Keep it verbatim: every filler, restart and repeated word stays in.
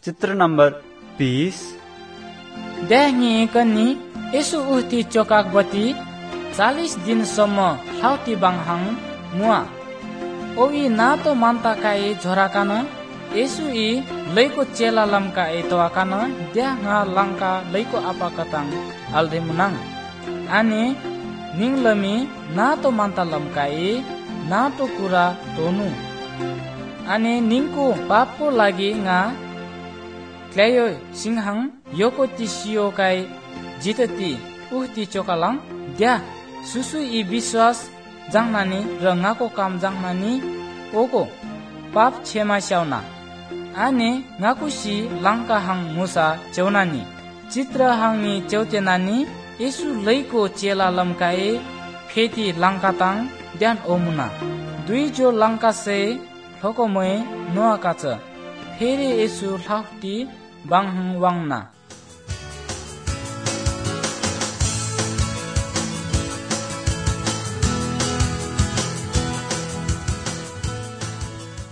चित्र नंबर बीस। देहनी कनी यसु उहती चोकाक बती चालीस दिन सम्म ठाउती बाङहाङ मुआ ओई ना तो मान्ता काए झोराकान यसु ई लैको चेला लमका ए तवाकान द्या nga langka लैको आपा कताङ आल्दे मुनाङ आने निङलमी ना तो मान्ता लमकाए ना तो कुरा तोनु आने निङको पापको लागि nga क्लेयो सिंहाङ योको तिसियो काई जितती उहती चोकालाङ द्या सुसु ई विश्वास जाङनानी र ngaको काम जाङनानी ओको पाप क्षमा स्याउना आने ngaकुसी langka हाङ मुसा चौनानी चित्र हाङनी चौतेनानी यसु लैको चेला लमकाए फेति langkataङ ध्यान ओमुना दुई जो langka से ठोकोमय नोआकाच फेरि यसु ठाउटी बाङहाङ वाङना